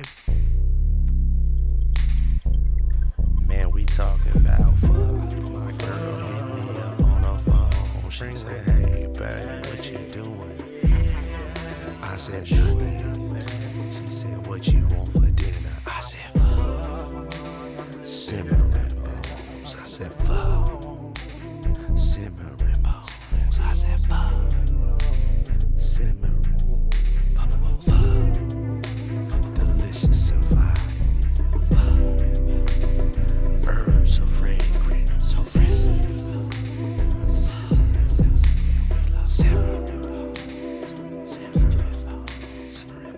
times. Man, we talking about fuck. My girl hit me up on her phone. She said, hey, babe, what you doing? I said, nothing. She said, what you want for dinner? I said, fuck. Simmering bones. I said, fuck. Simmering bones. I said, fuck. Simmering. Fuck.